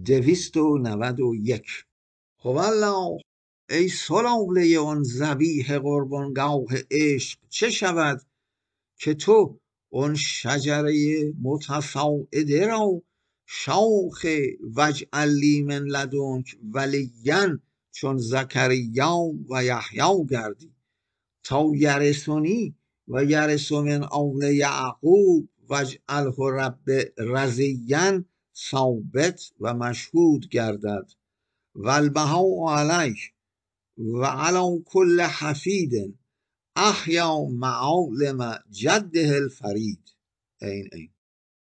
291. هوالله ای سلاله آن ذبیح قربانگاه عشق، چه شود که تو آن شجره متصاعده را شاخ واجعل لی من لدنک ولیا چون زکریا و یحیی گردی، تا یرثنی و یرث من آل یعقوب واجعله رب رضیا ثابت و مشهود گردد. و البهاء علیه و علی کل حفید احیا معالم جده الفرید. این